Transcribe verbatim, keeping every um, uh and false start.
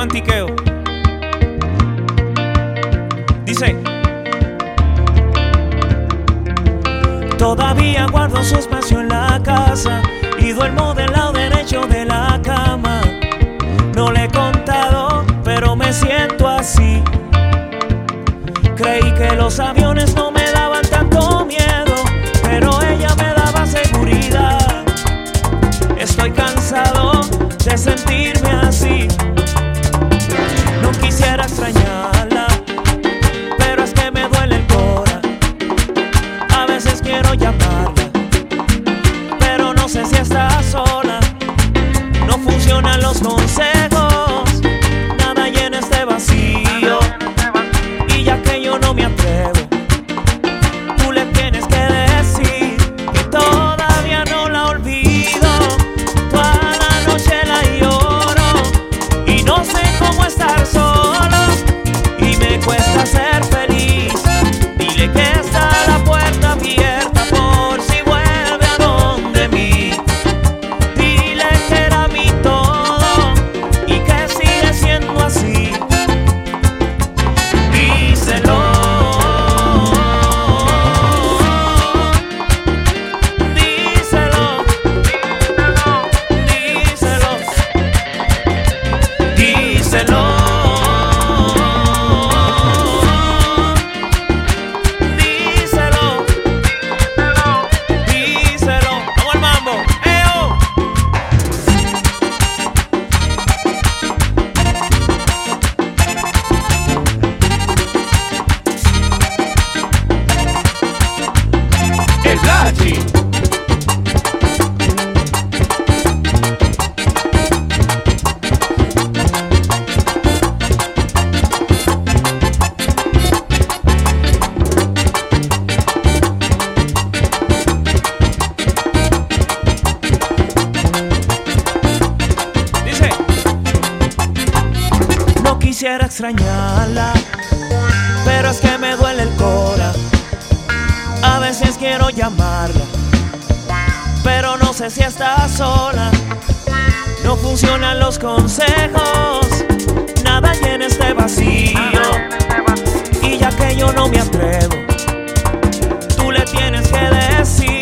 romantiqueo. Dice: todavía guardo su espacio en la casa y duermo del lado derecho de la cama. No le he contado, pero me siento así. Creí que los aviones no me daban tanto miedo, pero ella me daba seguridad. Estoy cansado de sentirme así. No quisiera extrañarla, pero es que me duele el cora. A veces quiero llamarla, pero no sé si está sola. No funcionan los consejos, nada llena este vacío. Y ya que yo no me atrevo, tú le tienes que decir que todavía no la olvido. Toda la noche la lloro y no sé cómo estar solo y me cuesta ser feliz. Dile que está la puerta abierta por si vuelve a donde mí. Dile que era mi todo y que sigue siendo así. Díselo, díselo, díselo, díselo, díselo, díselo. Vamos al mambo, ¡eo! El Blachi. Dice: no quisiera extrañarla, pero es que me duele el cora. A veces quiero llamarla, pero no sé si está sola. No funcionan los consejos, nada llena este vacío. Y ya que yo no me atrevo, tú le tienes que decir